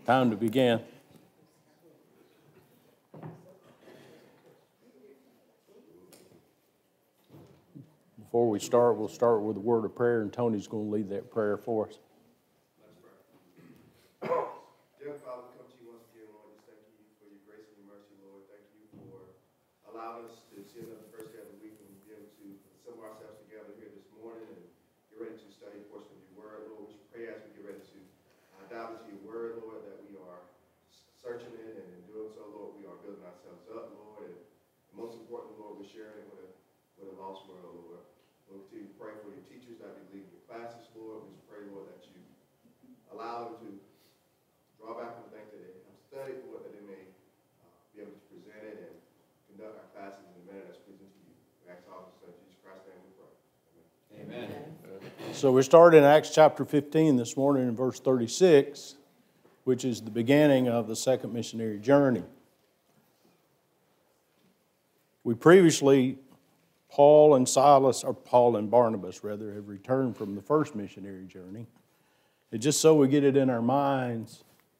Time to begin. Before we start, we'll start with a word of prayer, and Tony's going to lead that prayer for us. Dear Father, we come to you once again, Lord. Just thank you for your grace and your mercy, Lord. Thank you for allowing us to see another first day of the week and be able to assemble ourselves together here this morning and get ready to study a portion of your word, Lord. We pray as we get ready to dive into your word, Lord, that we are searching it, and in doing so, Lord, we are building ourselves up, Lord. And most importantly, Lord, we're sharing it with a lost world, Lord. Lord, we continue to pray for your teachers that be leading your classes, Lord. We just pray, Lord, that you allow them to draw back from the things that they have studied, Lord, that they may be able to present it and conduct our classes in a manner that's pleasing to you. We ask all this in Jesus Christ's name we pray. Amen. Amen. So we're starting in Acts chapter 15 this morning in verse 36, which is the beginning of the second missionary journey. We previously, Paul and Barnabas, have returned from the first missionary journey. And just so we get it in our minds,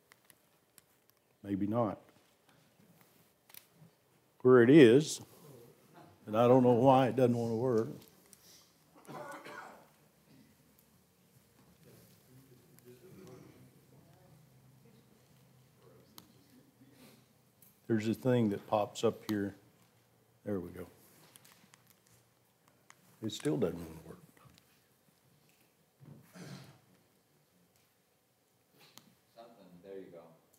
maybe not, where it is, and I don't know why it doesn't want to work. There's a thing that pops up here. There we go. It still doesn't want to work. There you go.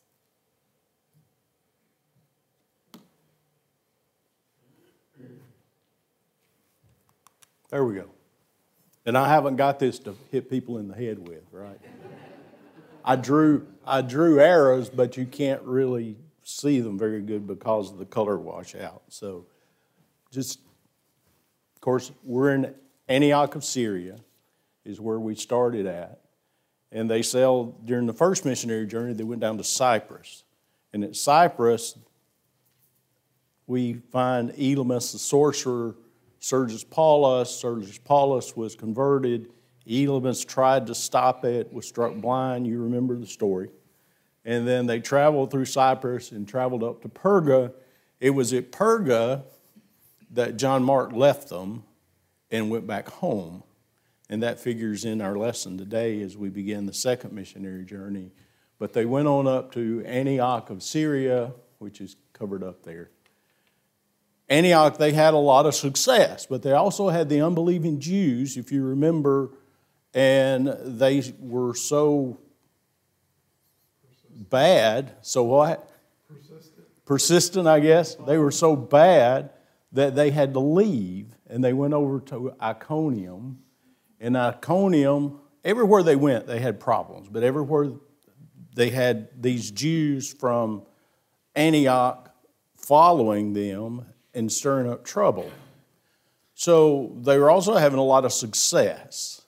There we go. And I haven't got this to hit people in the head with, right? I drew arrows, but you can't really see them very good because of the color washout. So just, of course, we're in Antioch of Syria is where we started at. And they sailed, during the first missionary journey, they went down to Cyprus. And at Cyprus, we find Elymas the sorcerer, Sergius Paulus. Sergius Paulus was converted. Elymas tried to stop it, was struck blind. You remember the story. And then they traveled through Cyprus and traveled up to Perga. It was at Perga that John Mark left them and went back home. And that figures in our lesson today as we begin the second missionary journey. But they went on up to Antioch of Syria, which is covered up there. Antioch, they had a lot of success, but they also had the unbelieving Jews, if you remember, and they were so bad, so what? Persistent, I guess. They were so bad that they had to leave, and they went over to Iconium. In Iconium, everywhere they went, they had problems, but everywhere they had these Jews from Antioch following them and stirring up trouble. So they were also having a lot of success.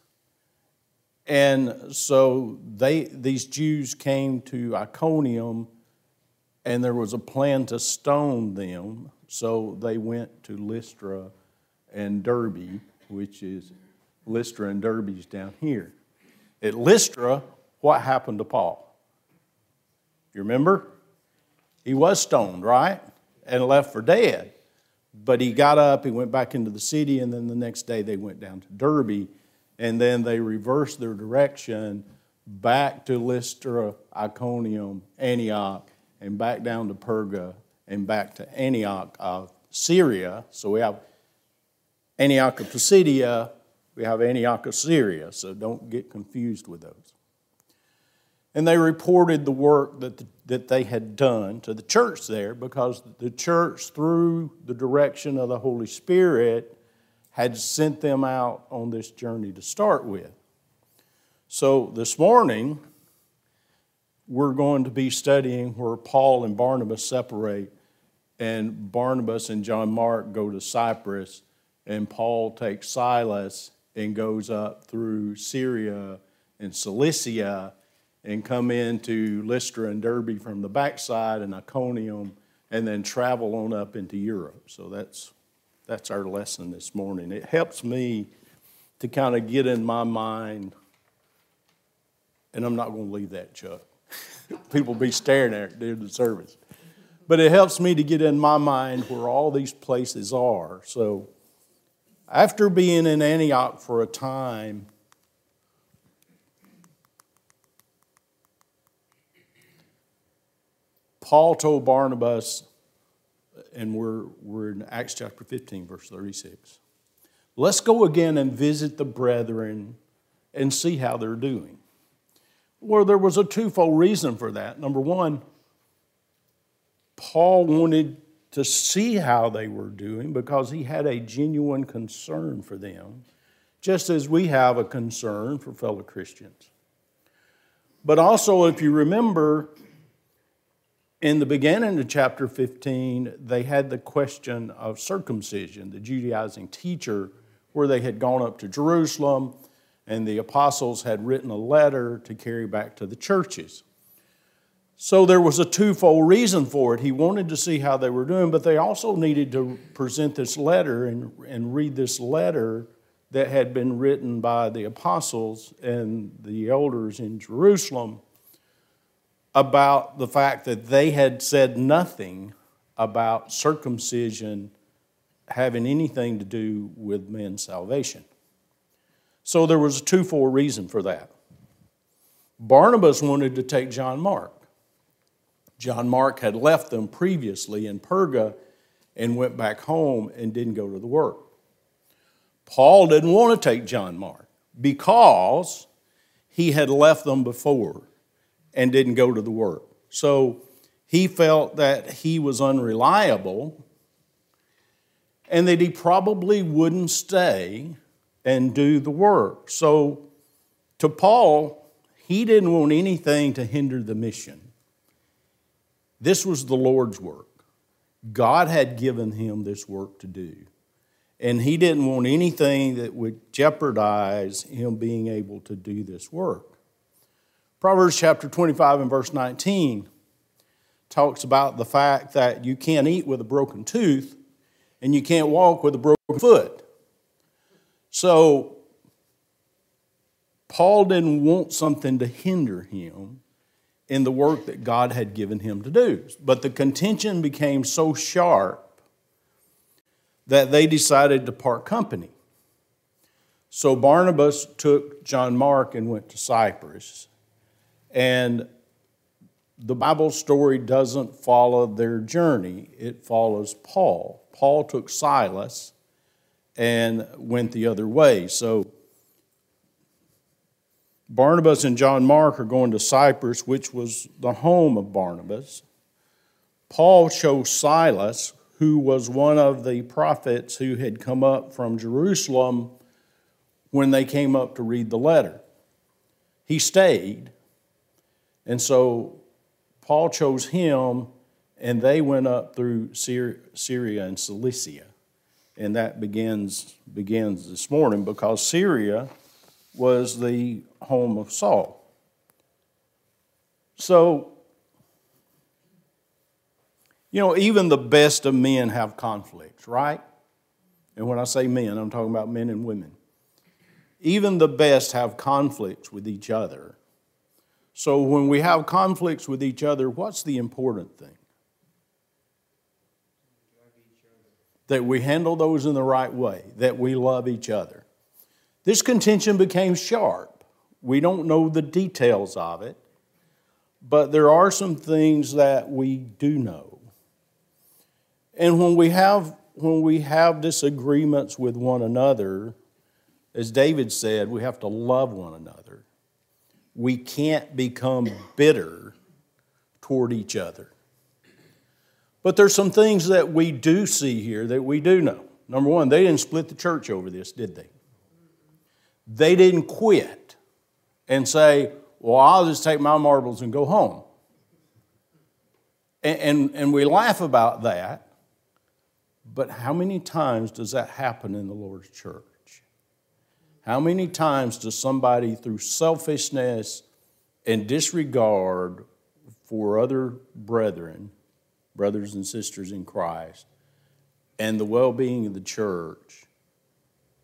And so these Jews came to Iconium, and there was a plan to stone them. So they went to Lystra and Derbe, which is Lystra and Derbe is down here. At Lystra, what happened to Paul? You remember? He was stoned, right? And left for dead. But he got up, he went back into the city, and then the next day they went down to Derbe. And then they reversed their direction back to Lystra, Iconium, Antioch, and back down to Perga, and back to Antioch of Syria. So we have Antioch of Pisidia, we have Antioch of Syria, so don't get confused with those. And they reported the work that they had done to the church there, because the church, through the direction of the Holy Spirit, had sent them out on this journey to start with. So this morning, we're going to be studying where Paul and Barnabas separate, and Barnabas and John Mark go to Cyprus, and Paul takes Silas and goes up through Syria and Cilicia and come into Lystra and Derbe from the backside and Iconium, and then travel on up into Europe. So that's our lesson this morning. It helps me to kind of get in my mind, and I'm not going to leave that, Chuck. People be staring at it during the service. But it helps me to get in my mind where all these places are. So after being in Antioch for a time, Paul told Barnabas, and we're in Acts chapter 15, verse 36, let's go again and visit the brethren and see how they're doing. Well, there was a twofold reason for that. Number one, Paul wanted to see how they were doing because he had a genuine concern for them, just as we have a concern for fellow Christians. But also, if you remember, in the beginning of chapter 15, they had the question of circumcision, the Judaizing teacher, where they had gone up to Jerusalem and the apostles had written a letter to carry back to the churches. So there was a twofold reason for it. He wanted to see how they were doing, but they also needed to present this letter and read this letter that had been written by the apostles and the elders in Jerusalem about the fact that they had said nothing about circumcision having anything to do with men's salvation. So there was a twofold reason for that. Barnabas wanted to take John Mark. John Mark had left them previously in Perga and went back home and didn't go to the work. Paul didn't want to take John Mark because he had left them before and didn't go to the work. So he felt that he was unreliable and that he probably wouldn't stay and do the work. So to Paul, he didn't want anything to hinder the mission. This was the Lord's work. God had given him this work to do. And he didn't want anything that would jeopardize him being able to do this work. Proverbs chapter 25 and verse 19 talks about the fact that you can't eat with a broken tooth and you can't walk with a broken foot. So Paul didn't want something to hinder him in the work that God had given him to do. But the contention became so sharp that they decided to part company. So Barnabas took John Mark and went to Cyprus. And the Bible story doesn't follow their journey. It follows Paul. Paul took Silas and went the other way. So Barnabas and John Mark are going to Cyprus, which was the home of Barnabas. Paul chose Silas, who was one of the prophets who had come up from Jerusalem when they came up to read the letter. He stayed, and so Paul chose him, and they went up through Syria and Cilicia. And that begins this morning because Syria was the home of Saul. So, even the best of men have conflicts, right? And when I say men, I'm talking about men and women. Even the best have conflicts with each other. So when we have conflicts with each other, what's the important thing? That we handle those in the right way, that we love each other. This contention became sharp. We don't know the details of it, but there are some things that we do know. And when we have disagreements with one another, as David said, we have to love one another. We can't become bitter toward each other. But there's some things that we do see here that we do know. Number one, they didn't split the church over this, did they? They didn't quit and say, well, I'll just take my marbles and go home. And we laugh about that, but how many times does that happen in the Lord's church? How many times does somebody, through selfishness and disregard for other brethren, brothers and sisters in Christ, and the well-being of the church,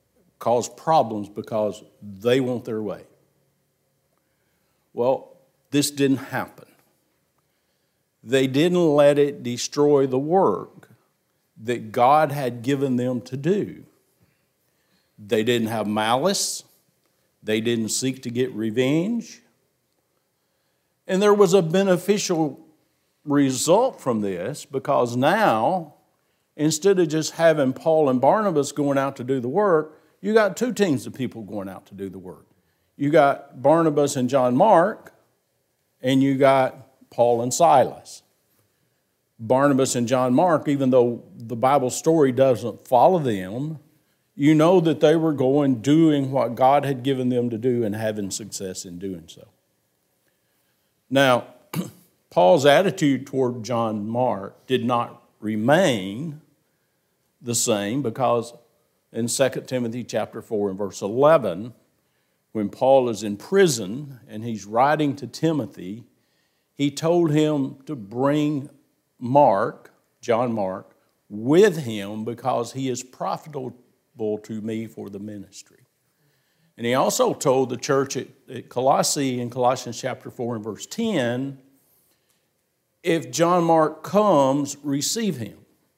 cause problems because they want their way? Well, this didn't happen. They didn't let it destroy the work that God had given them to do. They didn't have malice. They didn't seek to get revenge. And there was a beneficial result from this, because now, instead of just having Paul and Barnabas going out to do the work, you got two teams of people going out to do the work. You got Barnabas and John Mark, and you got Paul and Silas. Barnabas and John Mark, even though the Bible story doesn't follow them, you know that they were going, doing what God had given them to do and having success in doing so. Now, Paul's attitude toward John Mark did not remain the same, because in 2 Timothy chapter 4 and verse 11, when Paul is in prison and he's writing to Timothy, he told him to bring Mark, John Mark, with him, because he is profitable to me for the ministry. And he also told the church at Colossae in Colossians chapter 4 and verse 10, if John Mark comes, receive him.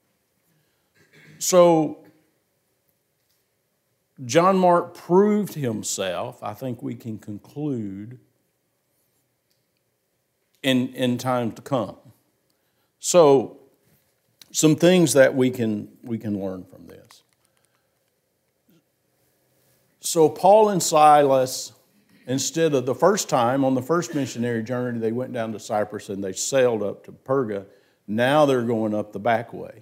So John Mark proved himself, I think we can conclude, in time to come. So some things that we can learn from this. So Paul and Silas, instead of the first time on the first missionary journey, they went down to Cyprus and they sailed up to Perga. Now they're going up the back way.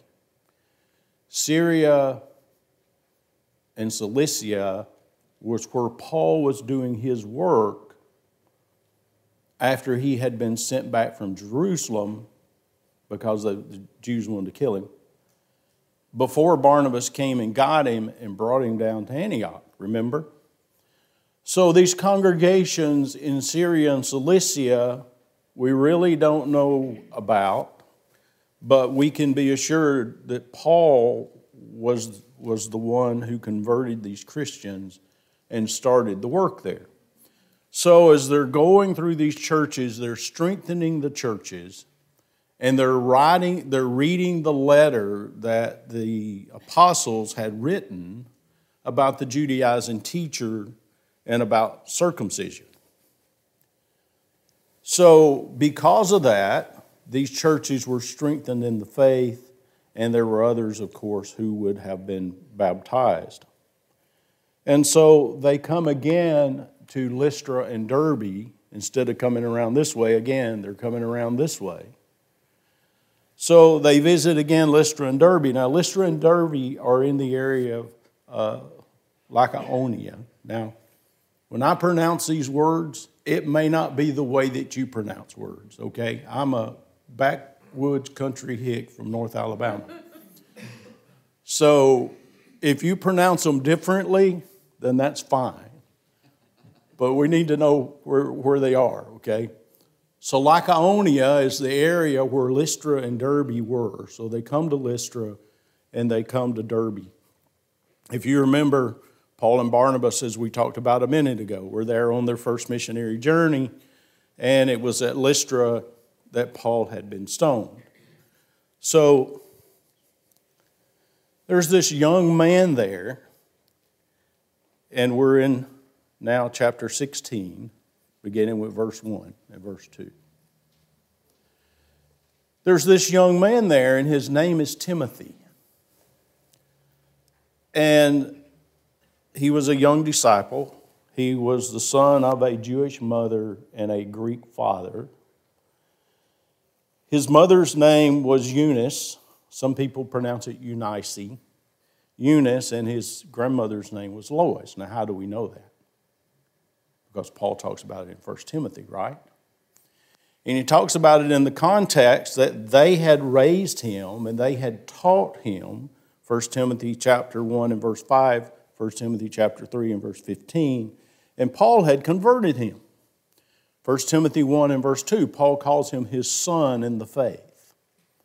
Syria and Cilicia was where Paul was doing his work after he had been sent back from Jerusalem because the Jews wanted to kill him, before Barnabas came and got him and brought him down to Antioch, remember? So these congregations in Syria and Cilicia, we really don't know about, but we can be assured that Paul was the one who converted these Christians and started the work there. So as they're going through these churches, they're strengthening the churches, and they're reading the letter that the apostles had written about the Judaizing teacher and about circumcision. So because of that, these churches were strengthened in the faith, and there were others, of course, who would have been baptized. And so they come again to Lystra and Derbe. Instead of coming around this way again, they're coming around this way. So they visit again Lystra and Derbe. Now, Lystra and Derbe are in the area of Lycaonia. Now, when I pronounce these words, it may not be the way that you pronounce words, okay? I'm a backwoods country hick from North Alabama. So if you pronounce them differently, then that's fine. But we need to know where they are, okay? So Lycaonia is the area where Lystra and Derbe were. So they come to Lystra and they come to Derbe. If you remember, Paul and Barnabas, as we talked about a minute ago, were there on their first missionary journey, and it was at Lystra that Paul had been stoned. So there's this young man there, and we're in now chapter 16, beginning with verse 1 and verse 2. There's this young man there, and his name is Timothy. And he was a young disciple. He was the son of a Jewish mother and a Greek father. His mother's name was Eunice. Some people pronounce it Eunice. Eunice, and his grandmother's name was Lois. Now, how do we know that? Because Paul talks about it in 1 Timothy, right? And he talks about it in the context that they had raised him and they had taught him, 1 Timothy chapter 1 and verse 5, 1 Timothy chapter 3 and verse 15, and Paul had converted him. 1 Timothy 1 and verse 2, Paul calls him his son in the faith.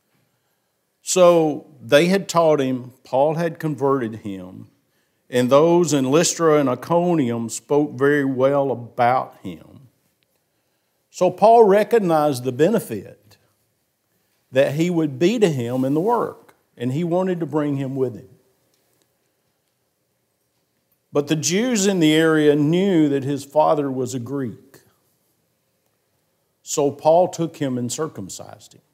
So they had taught him, Paul had converted him, and those in Lystra and Iconium spoke very well about him. So Paul recognized the benefit that he would be to him in the work, and he wanted to bring him with him. But the Jews in the area knew that his father was a Greek. So Paul took him and circumcised him.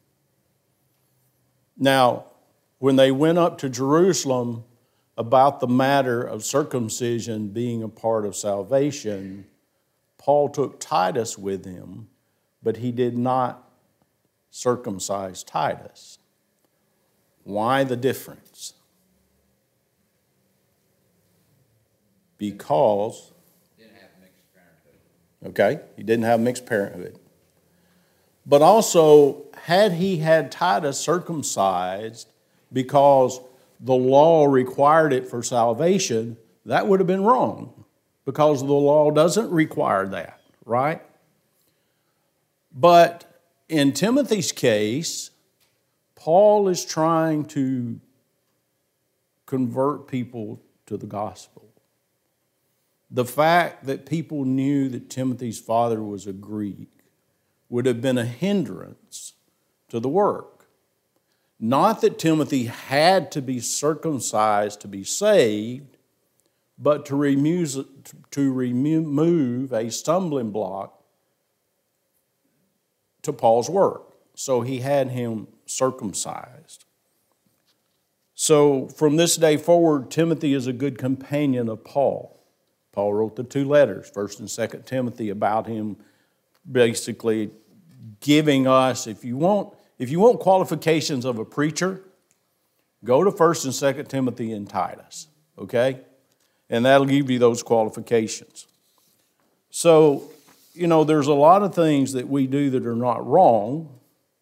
Now, when they went up to Jerusalem about the matter of circumcision being a part of salvation, Paul took Titus with him, but he did not circumcise Titus. Why the difference? Because Didn't have mixed parenthood. okay, he didn't have mixed parenthood. But also, had he had Titus circumcised because the law required it for salvation, that would have been wrong, because the law doesn't require that, right? But in Timothy's case, Paul is trying to convert people to the gospel. The fact that people knew that Timothy's father was a Greek would have been a hindrance to the work. Not that Timothy had to be circumcised to be saved, but to remove a stumbling block to Paul's work. So he had him circumcised. So from this day forward, Timothy is a good companion of Paul. Paul wrote the 2 letters, 1st and 2nd Timothy, about him basically giving us, if you want qualifications of a preacher, go to 1st and 2nd Timothy and Titus, okay? And that'll give you those qualifications. So, there's a lot of things that we do that are not wrong,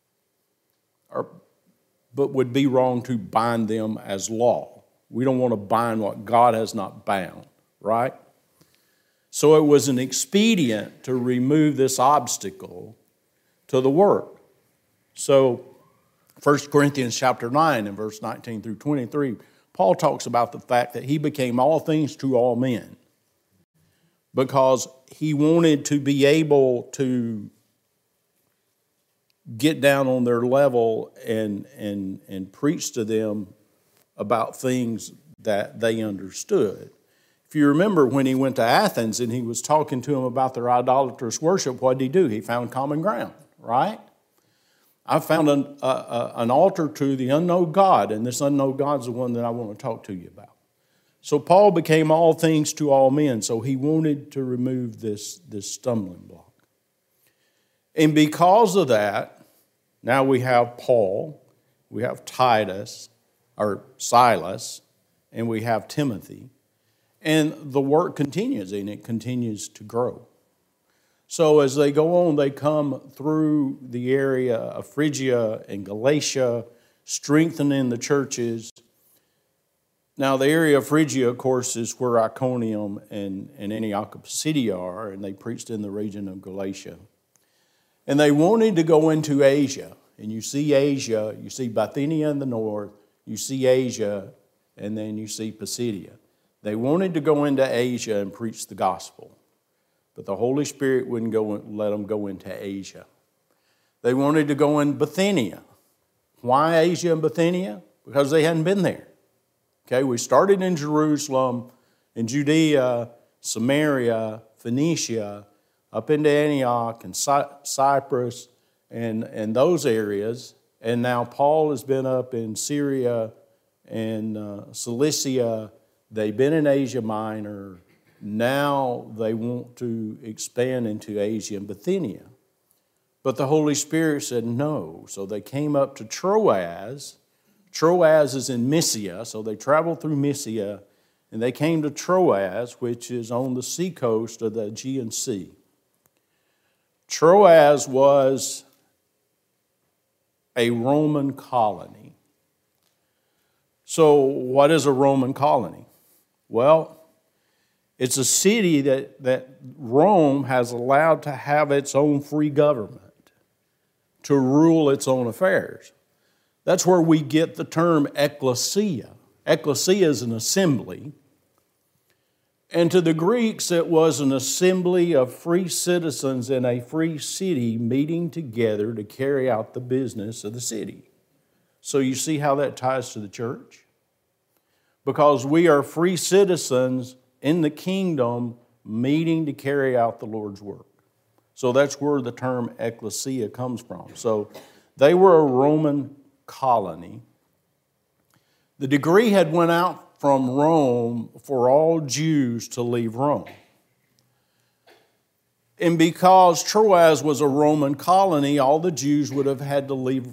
but would be wrong to bind them as law. We don't want to bind what God has not bound, right? So it was an expedient to remove this obstacle to the work. So 1 Corinthians chapter 9 and verse 19 through 23, Paul talks about the fact that he became all things to all men because he wanted to be able to get down on their level and preach to them about things that they understood. If you remember when he went to Athens and he was talking to them about their idolatrous worship, what did he do? He found common ground, right? I found an altar to the unknown God, and this unknown God is the one that I want to talk to you about. So Paul became all things to all men, so he wanted to remove this stumbling block. And because of that, now we have Paul, we have Titus, or Silas, and we have Timothy. And the work continues, and it continues to grow. So as they go on, they come through the area of Phrygia and Galatia, strengthening the churches. Now, the area of Phrygia, of course, is where Iconium and Antioch of Pisidia are, and they preached in the region of Galatia. And they wanted to go into Asia. And you see Asia, you see Bithynia in the north, you see Asia, and then you see Pisidia. They wanted to go into Asia and preach the gospel. But the Holy Spirit wouldn't let them go into Asia. They wanted to go in Bithynia. Why Asia and Bithynia? Because they hadn't been there. Okay, we started in Jerusalem, in Judea, Samaria, Phoenicia, up into Antioch and Cyprus and those areas. And now Paul has been up in Syria and Cilicia. They've been in Asia Minor. Now they want to expand into Asia and Bithynia. But the Holy Spirit said no. So they came up to Troas. Troas is in Mysia, so they traveled through Mysia, and they came to Troas, which is on the seacoast of the Aegean Sea. Troas was a Roman colony. So what is a Roman colony? Well, it's a city that Rome has allowed to have its own free government, to rule its own affairs. That's where we get the term ecclesia. Ecclesia is an assembly. And to the Greeks, it was an assembly of free citizens in a free city meeting together to carry out the business of the city. So you see how that ties to the church? Because we are free citizens in the kingdom meeting to carry out the Lord's work. So that's where the term ecclesia comes from. So they were a Roman colony. The decree had went out from Rome for all Jews to leave Rome. And because Troas was a Roman colony, all the Jews would have had to leave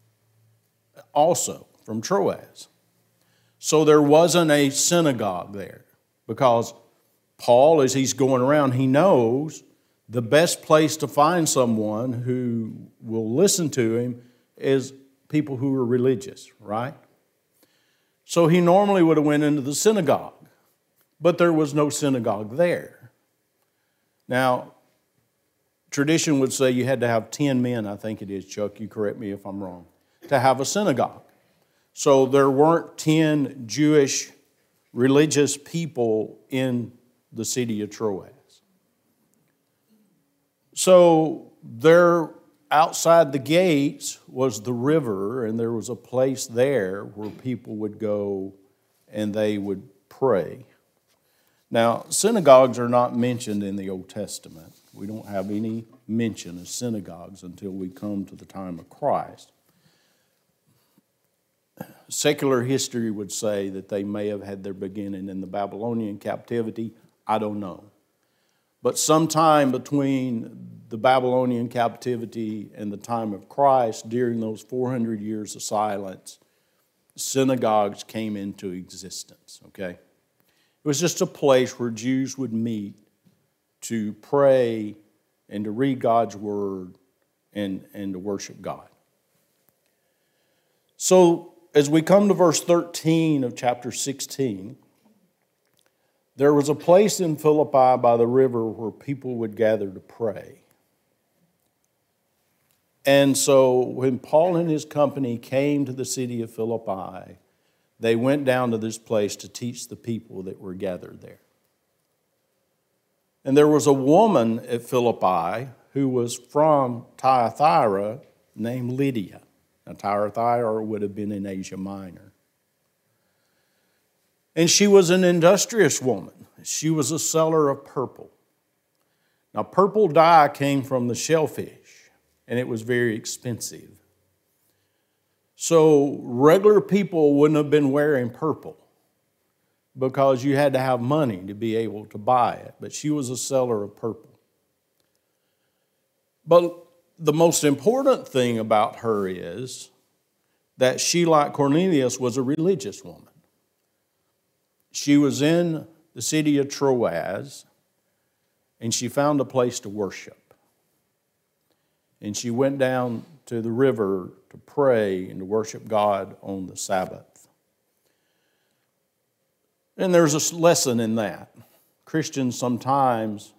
also from Troas. So there wasn't a synagogue there because Paul, as he's going around, he knows the best place to find someone who will listen to him is people who are religious, right? So he normally would have went into the synagogue, but there was no synagogue there. Now, tradition would say you had to have 10 men, I think it is, Chuck, you correct me if I'm wrong, to have a synagogue. So there weren't 10 Jewish religious people in the city of Troas. So there, outside the gates was the river, and there was a place there where people would go and they would pray. Now, synagogues are not mentioned in the Old Testament. We don't have any mention of synagogues until we come to the time of Christ. Secular history would say that they may have had their beginning in the Babylonian captivity. I don't know. But sometime between the Babylonian captivity and the time of Christ, during those 400 years of silence, synagogues came into existence, okay? It was just a place where Jews would meet to pray and to read God's word and to worship God. So as we come to verse 13 of chapter 16, there was a place in Philippi by the river where people would gather to pray. And so when Paul and his company came to the city of Philippi, they went down to this place to teach the people that were gathered there. And there was a woman at Philippi who was from Thyatira named Lydia. Now, Thyatira would have been in Asia Minor. And she was an industrious woman. She was a seller of purple. Now, purple dye came from the shellfish, and it was very expensive. So regular people wouldn't have been wearing purple because you had to have money to be able to buy it. But she was a seller of purple. But the most important thing about her is that she, like Cornelius, was a religious woman. She was in the city of Troas, and she found a place to worship. And she went down to the river to pray and to worship God on the Sabbath. And there's a lesson in that. Christians sometimes,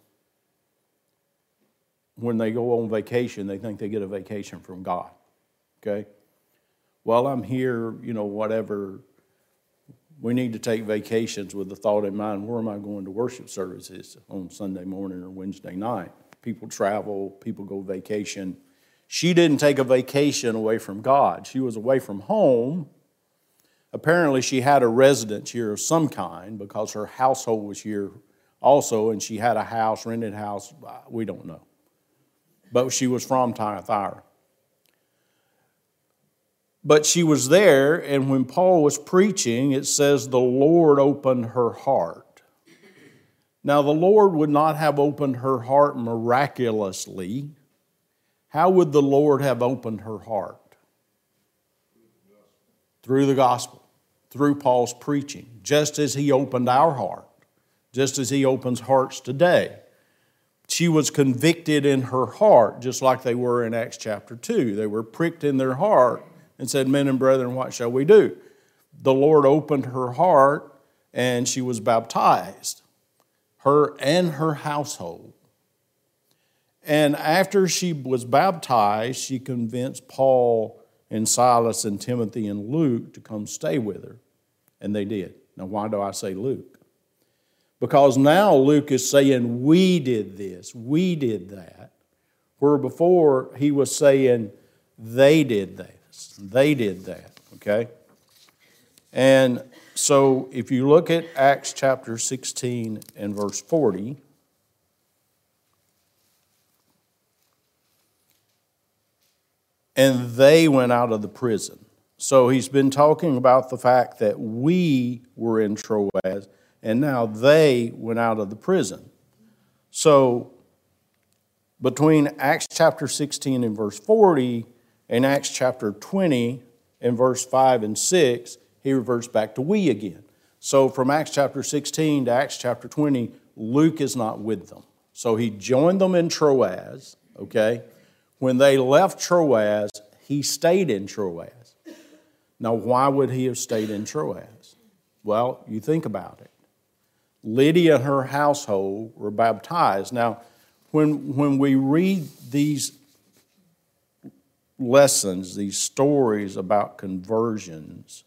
when they go on vacation, they think they get a vacation from God. Okay? Well, I'm here, whatever. We need to take vacations with the thought in mind, where am I going to worship services on Sunday morning or Wednesday night? People travel, people go vacation. She didn't take a vacation away from God. She was away from home. Apparently, she had a residence here of some kind because her household was here also, and she had a house, rented house. We don't know. But she was from Thyatira. But she was there, and when Paul was preaching, it says the Lord opened her heart. Now, the Lord would not have opened her heart miraculously. How would the Lord have opened her heart? Through the gospel, through Paul's preaching, just as he opened our heart, just as he opens hearts today. She was convicted in her heart, just like they were in Acts chapter 2. They were pricked in their heart and said, "Men and brethren, what shall we do?" The Lord opened her heart, and she was baptized, her and her household. And after she was baptized, she convinced Paul and Silas and Timothy and Luke to come stay with her. And they did. Now, why do I say Luke? Because now Luke is saying, we did this, we did that. Where before he was saying, they did this, they did that, okay? And so if you look at Acts chapter 16 and verse 40, and they went out of the prison. So he's been talking about the fact that we were in Troas, and now they went out of the prison. So between Acts chapter 16 and verse 40 and Acts chapter 20 and verse 5 and 6, he reverts back to we again. So from Acts chapter 16 to Acts chapter 20, Luke is not with them. So he joined them in Troas, okay? When they left Troas, he stayed in Troas. Now, why would he have stayed in Troas? Well, you think about it. Lydia and her household were baptized. Now, when we read these lessons, these stories about conversions,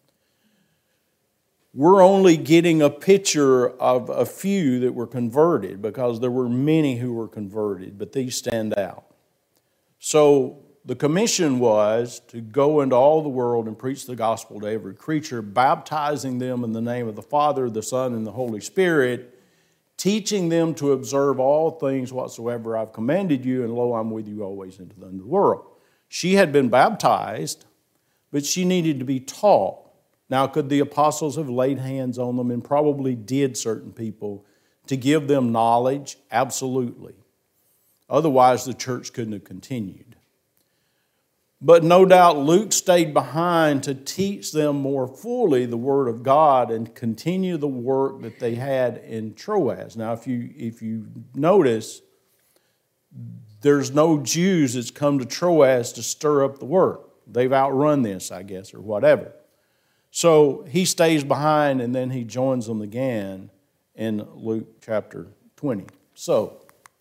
we're only getting a picture of a few that were converted because there were many who were converted, but these stand out. So the commission was to go into all the world and preach the gospel to every creature, baptizing them in the name of the Father, the Son, and the Holy Spirit, teaching them to observe all things whatsoever I've commanded you, and lo, I'm with you always into the end of the world. She had been baptized, but she needed to be taught. Now, could the apostles have laid hands on them, and probably did certain people, to give them knowledge? Absolutely. Otherwise, the church couldn't have continued. But no doubt Luke stayed behind to teach them more fully the Word of God and continue the work that they had in Troas. Now, if you notice, there's no Jews that's come to Troas to stir up the work. They've outrun this, I guess, or whatever. So he stays behind, and then he joins them again in Luke chapter 20. So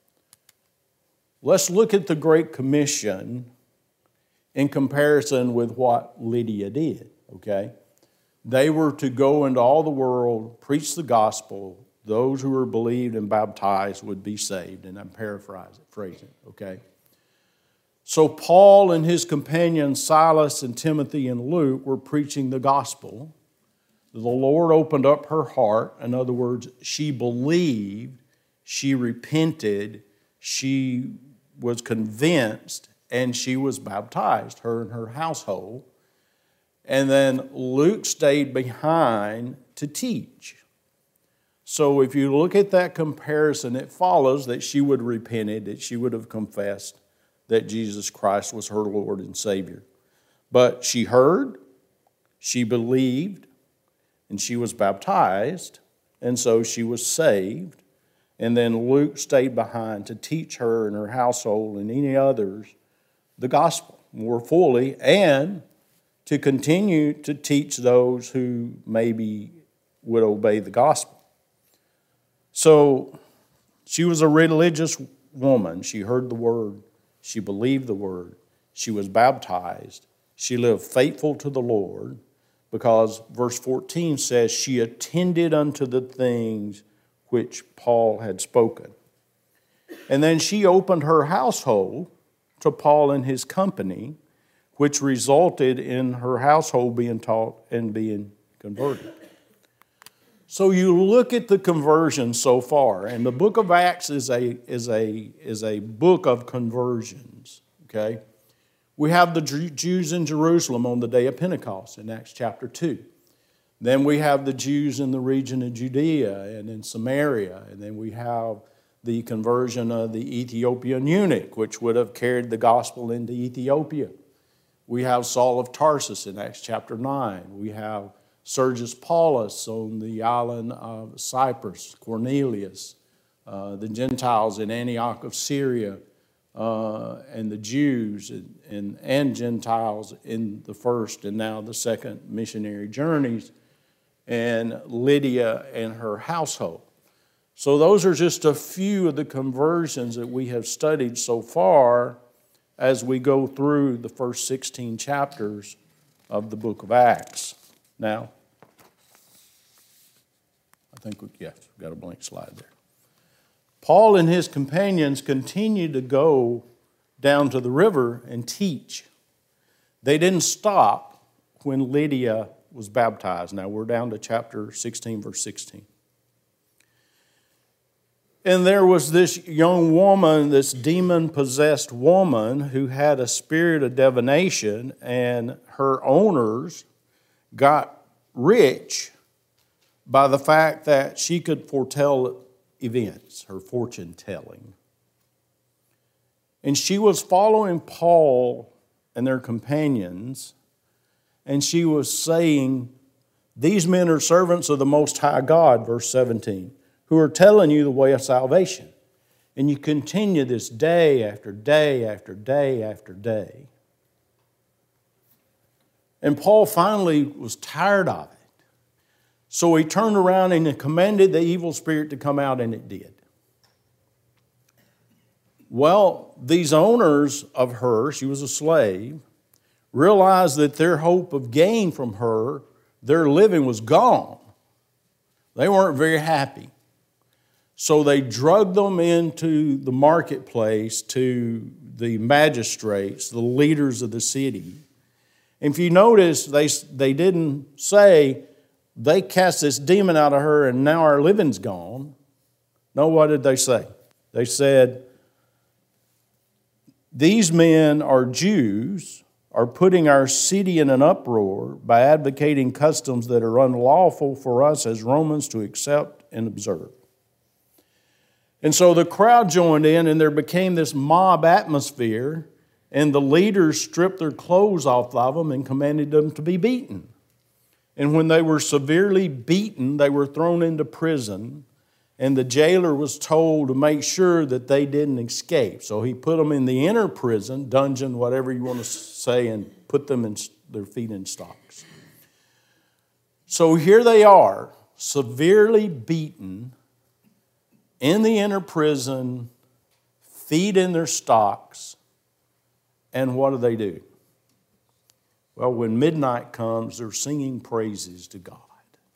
let's look at the Great Commission in comparison with what Lydia did, okay? They were to go into all the world, preach the gospel. Those who were believed and baptized would be saved. And I'm phrasing, okay? So Paul and his companions, Silas and Timothy and Luke, were preaching the gospel. The Lord opened up her heart. In other words, she believed, she repented, she was convinced, and she was baptized, her and her household. And then Luke stayed behind to teach. So if you look at that comparison, it follows that she would have repented, that she would have confessed that Jesus Christ was her Lord and Savior. But she heard, she believed, and she was baptized, and so she was saved. And then Luke stayed behind to teach her and her household and any others the gospel more fully, and to continue to teach those who maybe would obey the gospel. So she was a religious woman. She heard the word. She believed the word. She was baptized. She lived faithful to the Lord because verse 14 says she attended unto the things which Paul had spoken. And then she opened her household to Paul and his company, which resulted in her household being taught and being converted. So you look at the conversion so far, and the book of Acts is a book of conversions, okay? We have the Jews in Jerusalem on the day of Pentecost in Acts chapter 2. Then we have the Jews in the region of Judea and in Samaria, and then we have the conversion of the Ethiopian eunuch, which would have carried the gospel into Ethiopia. We have Saul of Tarsus in Acts chapter 9. We have Sergius Paulus on the island of Cyprus, Cornelius, the Gentiles in Antioch of Syria, and the Jews and Gentiles in the first and now the second missionary journeys, and Lydia and her household. So those are just a few of the conversions that we have studied so far as we go through the first 16 chapters of the book of Acts. Now, Yes, we've got a blank slide there. Paul and his companions continued to go down to the river and teach. They didn't stop when Lydia was baptized. Now we're down to chapter 16, verse 16. And there was this young woman, this demon-possessed woman, who had a spirit of divination, and her owners got rich by the fact that she could foretell events, her fortune-telling. And she was following Paul and their companions, and she was saying, "These men are servants of the Most High God," verse 17, "who are telling you the way of salvation." And you continue this day after day after day after day. And Paul finally was tired of it. So he turned around and he commanded the evil spirit to come out, and it did. Well, these owners of her, she was a slave, realized that their hope of gain from her, their living, was gone. They weren't very happy. So they drugged them into the marketplace to the magistrates, the leaders of the city. And if you notice, they didn't say, "They cast this demon out of her and now our living's gone." No, what did they say? They said, "These men are Jews, are putting our city in an uproar by advocating customs that are unlawful for us as Romans to accept and observe." And so the crowd joined in, and there became this mob atmosphere, and the leaders stripped their clothes off of them and commanded them to be beaten. And when they were severely beaten, they were thrown into prison, and the jailer was told to make sure that they didn't escape. So he put them in the inner prison, dungeon, whatever you want to say, and put them in their feet in stocks. So here they are, severely beaten, in the inner prison, feet in their stocks, and what do? Well, when midnight comes, they're singing praises to God.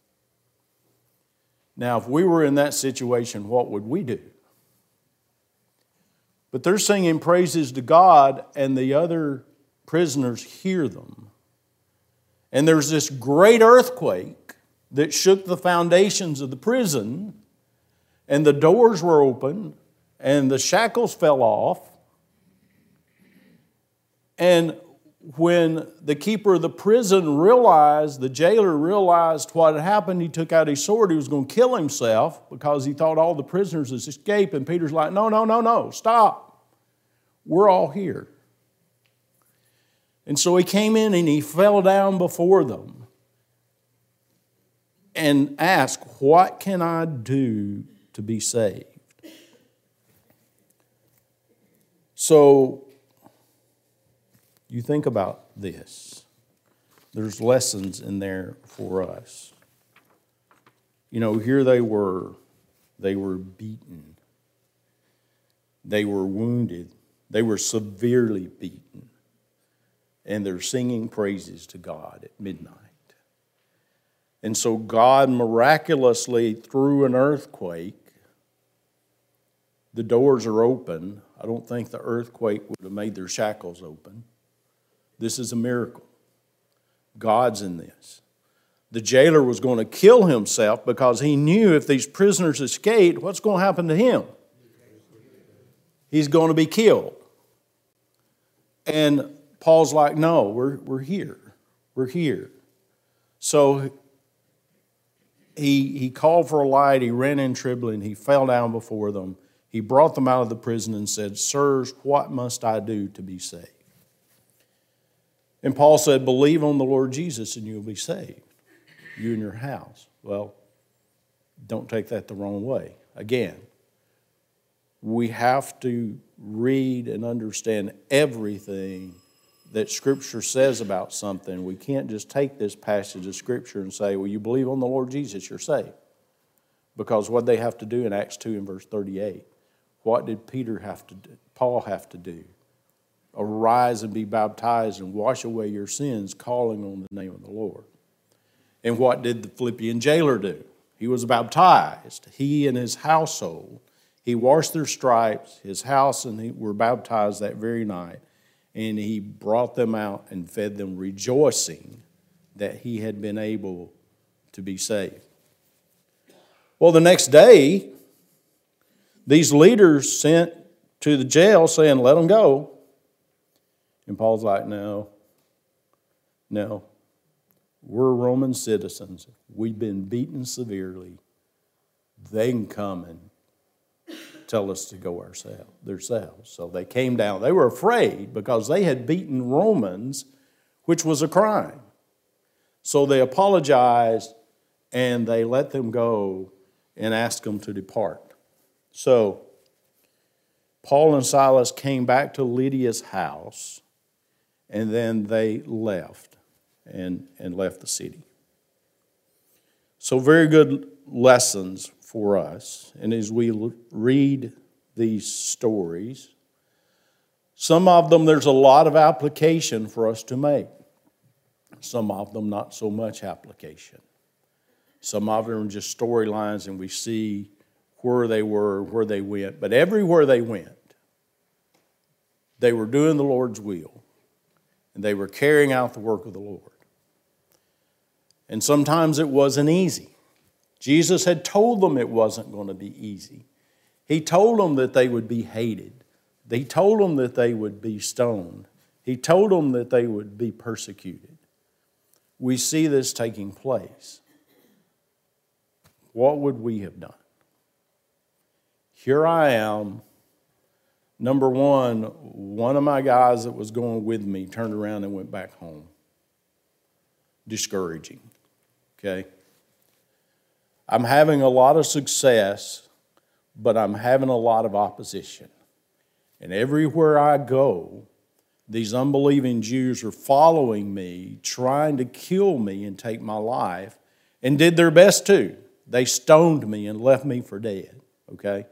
Now, if we were in that situation, what would we do? But they're singing praises to God, and the other prisoners hear them. And there's this great earthquake that shook the foundations of the prison, and the doors were open, and the shackles fell off. And when the keeper of the prison realized, the jailer realized what had happened, he took out his sword. He was going to kill himself because he thought all the prisoners had escaped. And Peter's like, no, stop. We're all here. And so he came in and he fell down before them and asked, "What can I do to be saved?" So you think about this. There's lessons in there for us. You know, here they were beaten. They were wounded. They were severely beaten. And they're singing praises to God at midnight. And so God miraculously, through an earthquake, the doors are open. I don't think the earthquake would have made their shackles open. This is a miracle. God's in this. The jailer was going to kill himself because he knew if these prisoners escaped, what's going to happen to him? He's going to be killed. And Paul's like, "No, we're here. We're here." So he called for a light. He ran in trembling. He fell down before them. He brought them out of the prison and said, "Sirs, what must I do to be saved?" And Paul said, "Believe on the Lord Jesus and you'll be saved, you and your house." Well, don't take that the wrong way. Again, we have to read and understand everything that Scripture says about something. We can't just take this passage of Scripture and say, "Well, you believe on the Lord Jesus, you're saved." Because what they have to do in Acts 2 and verse 38, what did Paul have to do? Arise and be baptized and wash away your sins, calling on the name of the Lord. And what did the Philippian jailer do? He was baptized, he and his household. He washed their stripes, his house, and they were baptized that very night. And he brought them out and fed them, rejoicing that he had been able to be saved. Well, the next day, these leaders sent to the jail saying, let them go. And Paul's like, no, we're Roman citizens. We've been beaten severely. They can come and tell us to go themselves. So they came down. They were afraid because they had beaten Romans, which was a crime. So they apologized and they let them go and asked them to depart. So Paul and Silas came back to Lydia's house, and then they left and left the city. So very good lessons for us. And as we read these stories, some of them there's a lot of application for us to make. Some of them not so much application. Some of them are just storylines and we see where they were, where they went. But everywhere they went, they were doing the Lord's will. And they were carrying out the work of the Lord. And sometimes it wasn't easy. Jesus had told them it wasn't going to be easy. He told them that they would be hated. He told them that they would be stoned. He told them that they would be persecuted. We see this taking place. What would we have done? Here I am. Number one of my guys that was going with me turned around and went back home. Discouraging. Okay? I'm having a lot of success, but I'm having a lot of opposition. And everywhere I go, these unbelieving Jews are following me, trying to kill me and take my life, and did their best too. They stoned me and left me for dead. Okay?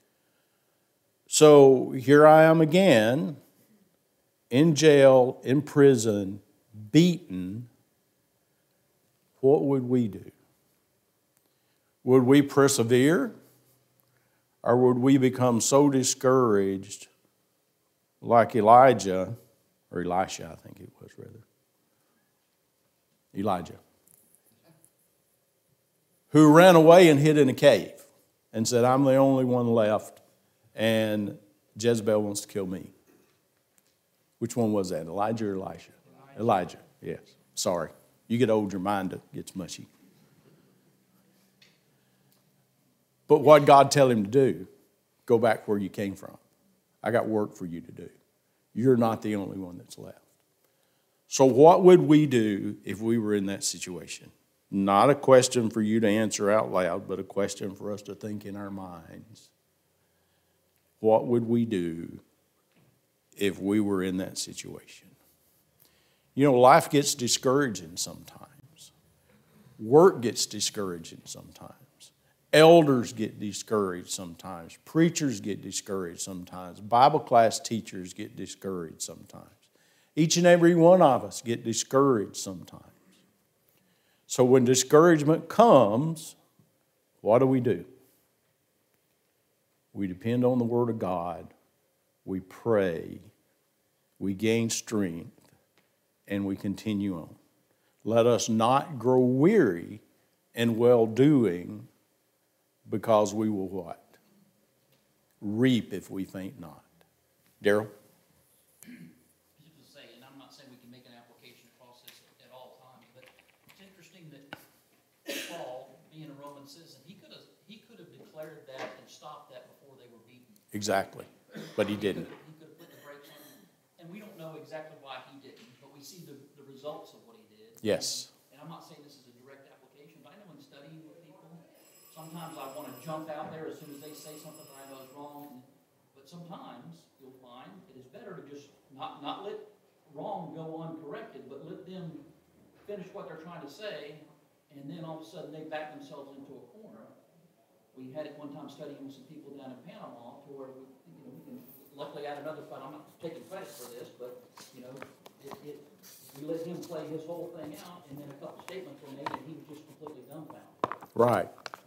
So here I am again, in jail, in prison, beaten. What would we do? Would we persevere? Or would we become so discouraged like Elijah, or Elisha, I think it was rather. Elijah. Who ran away and hid in a cave and said, I'm the only one left and Jezebel wants to kill me. Which one was that, Elijah or Elisha? Elijah, yes. Sorry. You get old, your mind gets mushy. But what God tell him to do? Go back where you came from. I got work for you to do. You're not the only one that's left. So what would we do if we were in that situation? Not a question for you to answer out loud, but a question for us to think in our minds. What would we do if we were in that situation? You know, life gets discouraging sometimes. Work gets discouraging sometimes. Elders get discouraged sometimes. Preachers get discouraged sometimes. Bible class teachers get discouraged sometimes. Each and every one of us get discouraged sometimes. So when discouragement comes, what do? We depend on the Word of God. We pray. We gain strength. And we continue on. Let us not grow weary in well-doing, because we will what? Reap if we faint not. Daryl? Just to say, and I'm not saying we can make an application across this at all times, but it's interesting that Paul, being a Roman citizen, he could have declared that and stopped that before they were beaten. Exactly. But he didn't. He could have put the brakes on them. And we don't know exactly why he didn't, but we see the results of what he did. Yes. And I'm not saying this is a direct application, but I know in studying with people, sometimes I want to jump out there as soon as they say something that I know is wrong. But sometimes you'll find it is better to just not let wrong go uncorrected, but let them finish what they're trying to say, and then all of a sudden they back themselves into a corner. We had it one time studying with some people down in Panama, to where we can luckily add another fight. I'm not taking credit for this, but we let him play his whole thing out, and then a couple statements were made, and he was just completely dumbfounded. Right.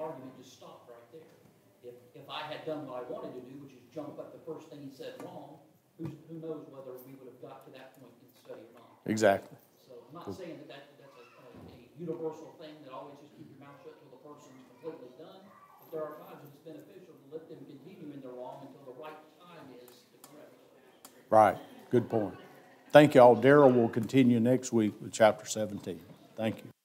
argument just stopped right there. If I had done what I wanted to do, which is jump up the first thing he said wrong, who knows whether we would have got to that point in the study or not. Exactly. So I'm not saying that's a universal thing, that always just keep your mouth shut till the person's completely done. But there are times when it's beneficial to let them continue in their wrong until the right time is to correct. Right. Good point. Thank you all. Daryl will continue next week with chapter 17. Thank you.